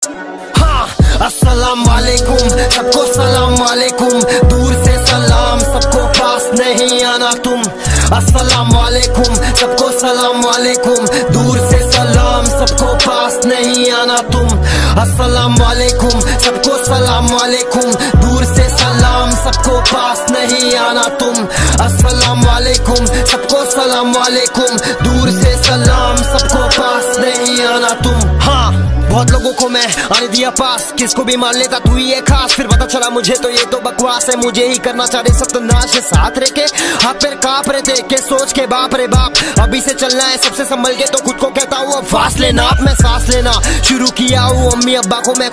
हाँ, अस्सलाम वालेकुम, सबको सलाम वालेकुम, दूर से सलाम, सबको पास नहीं आना तुम। अस्सलाम वालेकुम, सबको सलाम वालेकुम, दूर से सलाम, सबको पास नहीं आना तुम। अस्सलाम वालेकुम, सबको सलाम वालेकुम, दूर से सलाम, सबको पास नहीं आना तुम। अस्सलाम वालेकुम, सबको सलाम वालेकुम, दूर से सलाम, सबको पास नहीं आना तुम। हाँ, बहुत लोगों को मैं आने दिया पास, किसको भी मान लेता तू ही है खास, फिर पता चला मुझे तो ये तो बकवास है, मुझे ही करना चाह रहे सब तो नाच है। साथ रह के हाथ पैर कांप रहे थे के सोच के बाप रे बाप, अभी से चलना है सबसे संभल के, तो खुद को कहता हूँ अब फासले नाप। मैं सांस लेना शुरू किया हूँ, अम्मी अब्बा को मैं